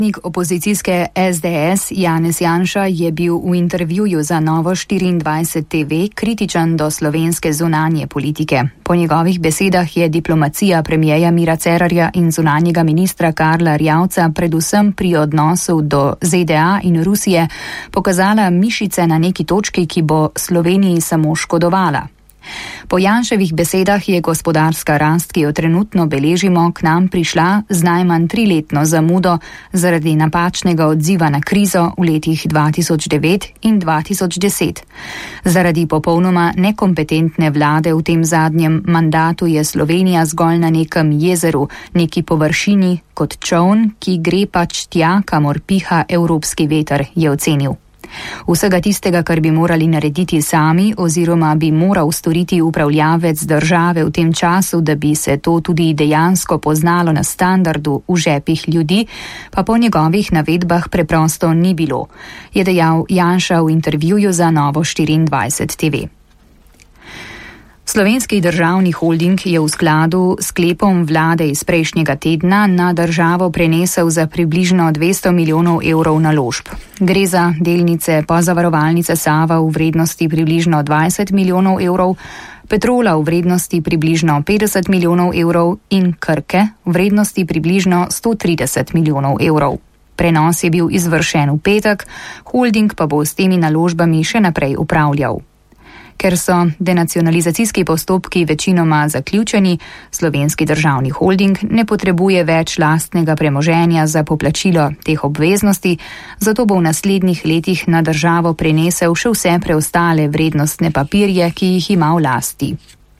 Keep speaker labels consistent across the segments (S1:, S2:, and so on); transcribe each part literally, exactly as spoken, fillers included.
S1: Predsednik opozicijske S D S Janez Janša je bil v intervjuju za Novo štiriindvajset T V kritičen do slovenske zunanje politike. Po njegovih besedah je diplomacija premijeja Mira Cerarja in zunanjega ministra Karla Erjavca predvsem pri odnosu do Z D A in Rusije pokazala mišice na neki točki, ki bo Sloveniji samo škodovala. Po Janševih besedah je gospodarska rast, ki jo trenutno beležimo, k nam prišla z najmanj triletno zamudo zaradi napačnega odziva na krizo v letih dva tisoč devet in dva tisoč deset. Zaradi popolnoma nekompetentne vlade v tem zadnjem mandatu je Slovenija zgolj na nekem jezeru, neki površini kot čoln, ki gre pač tja, kamor piha evropski veter, je ocenil. Vsega tistega, kar bi morali narediti sami oziroma bi moral storiti upravljavec države v tem času, da bi se to tudi dejansko poznalo na standardu v žepih ljudi, pa po njegovih navedbah preprosto ni bilo, je dejal Janša v intervjuju za Novo štiriindvajset T V. Slovenski državni holding je v skladu s sklepom vlade iz prejšnjega tedna na državo prenesel za približno dvesto milijonov evrov naložb. Gre za delnice pozavarovalnice Sava v vrednosti približno dvajset milijonov evrov, Petrola v vrednosti približno petdeset milijonov evrov in Krke v vrednosti približno sto trideset milijonov evrov. Prenos je bil izvršen v petek, holding pa bo s temi naložbami še naprej upravljal. Ker so denacionalizacijski postopki večinoma zaključeni, Slovenski državni holding ne potrebuje več lastnega premoženja za poplačilo teh obveznosti, zato bo v naslednjih letih na državo prenesel še vse preostale vrednostne papirje, ki jih ima v lasti.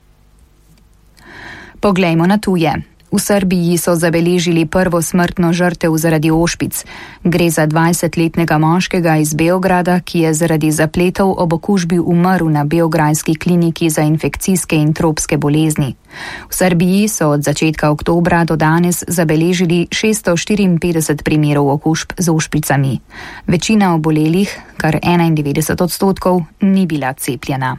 S1: Poglejmo na tuje. V Srbiji so zabeležili prvo smrtno žrtev zaradi ošpic. Gre za dvajsetletnega moškega iz Beograda, ki je zaradi zapletov ob okužbi umrl na beograjski kliniki za infekcijske in tropske bolezni. V Srbiji so od začetka oktobra do danes zabeležili šeststo štiriinpetdeset primerov okužb z ošpicami. Večina obolelih, kar enaindevetdeset odstotkov, ni bila cepljena.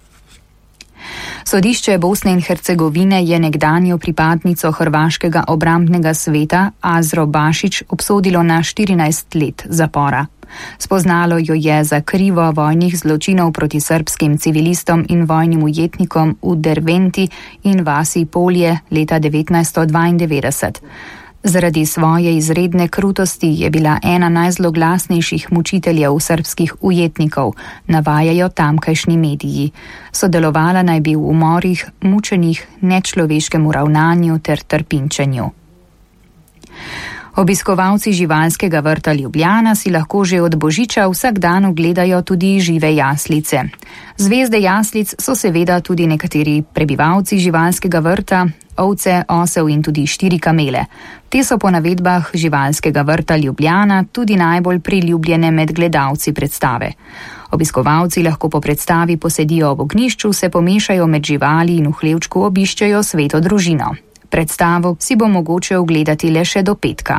S1: Sodišče Bosne in Hercegovine je nekdanjo pripadnico hrvaškega obrambnega sveta Azro Bašić obsodilo na štirinajst let zapora. Spoznalo jo je za krivo vojnih zločinov proti srbskim civilistom in vojnim ujetnikom v Derventi in vasi Polje leta devetnajststo dvaindevetdeset. Zaradi svoje izredne krutosti je bila ena najzloglasnejših mučiteljev srbskih ujetnikov, navajajo tamkajšnji mediji. Sodelovala naj bi v umorih, mučenjih, nečloveškemu ravnanju ter trpinčenju. Obiskovalci živalskega vrta Ljubljana si lahko že od božiča vsak dan ogledajo tudi žive jaslice. Zvezde jaslic so seveda tudi nekateri prebivalci živalskega vrta, ovce, osel in tudi štiri kamele. Te so po navedbah živalskega vrta Ljubljana tudi najbolj priljubljene med gledalci predstave. Obiskovalci lahko po predstavi posedijo ob ognjišču, se pomešajo med živali in v hlevčku obiščejo sveto družino. Predstavo si bo mogoče ogledati le še do petka.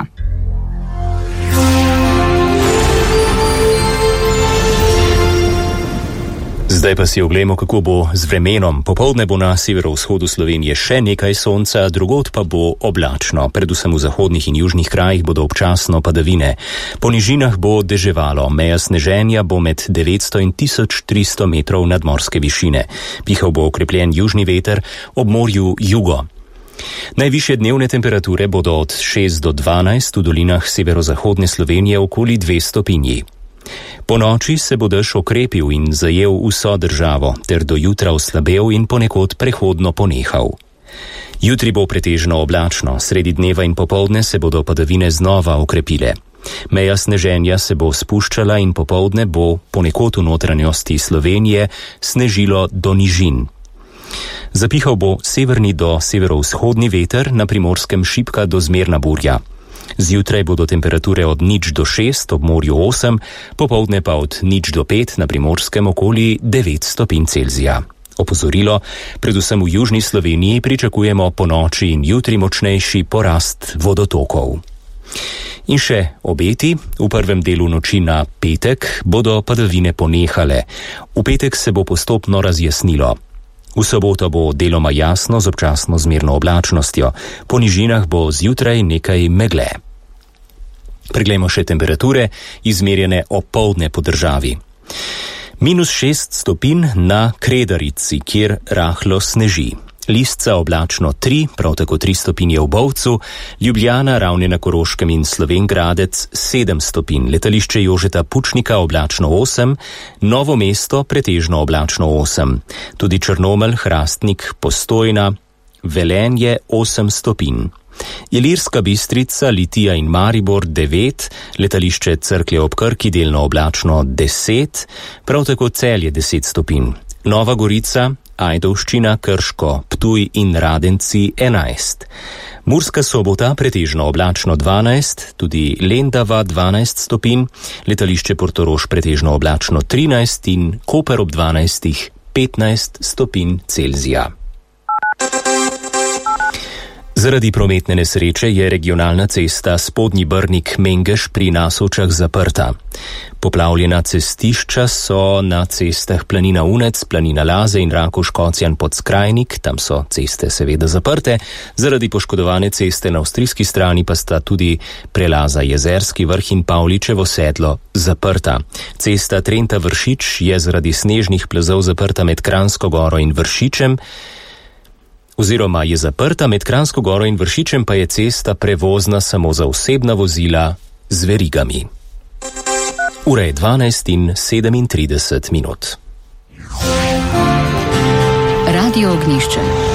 S2: Zdaj pa si oglejmo, kako bo z vremenom. Popoldne bo na severovzhodu Slovenije še nekaj sonca, drugod pa bo oblačno. Predvsem v zahodnih in južnih krajih bodo občasno padavine. Po nižinah bo deževalo, meja sneženja bo med devetsto in tisoč tristo metrov nadmorske višine. Pihal bo okrepljen južni veter, ob morju jugo. Najvišje dnevne temperature bodo od šest do dvanajst, v dolinah severozahodne Slovenije okoli dve stopinji. Po noči se bo dež okrepil in zajel vso državo, ter do jutra oslabel in ponekod prehodno ponehal. Jutri bo pretežno oblačno, sredi dneva in popoldne se bodo padavine znova okrepile. Meja sneženja se bo spuščala in popoldne bo ponekod v notranjosti Slovenije snežilo do nižin. Zapihal bo severni do severovzhodni veter, na Primorskem šibka do zmerna burja. Zjutraj bodo temperature od nič do šest, ob morju osem, popoldne pa od nič do pet, na Primorskem okoli devet stopinj Celzija. Opozorilo, predvsem v južni Sloveniji pričakujemo ponoči in jutri močnejši porast vodotokov. In še obeti, v prvem delu noči na petek bodo padavine ponehale. V petek se bo postopno razjasnilo. V soboto bo deloma jasno z občasno zmerno oblačnostjo, po nižinah bo zjutraj nekaj megle. Preglejmo še temperature, izmerjene opoldne po državi. Minus šest stopinj na Kredarici, kjer rahlo sneži. Lisca oblačno tri, prav tako tri stopinje v Bovcu, Ljubljana, Ravne na Koroškem in Slovenj Gradec sedem stopinj, letališče Jožeta Pučnika oblačno osem, Novo mesto pretežno oblačno osem, tudi Črnomelj, Hrastnik, Postojna, Velenje osem stopinj. Ilirska Bistrica, Litija in Maribor devet, letališče Cerklje ob Krki delno oblačno deset, prav tako Celje deset stopinj. Nova Gorica, Ajdovščina, Krško, Ptuj in Radenci enajst. Murska Sobota pretežno oblačno dvanajst, tudi Lendava dvanajst stopinj, letališče Portorož pretežno oblačno trinajst in Koper ob dvanajstih petnajst stopinj Celzija. Zaradi prometne nesreče je regionalna cesta Spodnji Brnik-Mengeš pri Nasovčah zaprta. Poplavljena cestišča so na cestah Planina Unec, Planina Laze in Rakoš-Kocjan pod Skrajnik, tam so ceste seveda zaprte. Zaradi poškodovane ceste na avstrijski strani pa sta tudi prelaza Jezerski vrh in Pavličevo sedlo zaprta. Cesta Trenta-Vršič je zaradi snežnih plazov zaprta med Kranjsko goro in Vršičem, oziroma je zaprta med Kranjsko goro in Vršičem, pa je cesta prevozna samo za osebna vozila z verigami. Ura je dvanajst in sedemintrideset minut.
S1: Radio Ognjišče.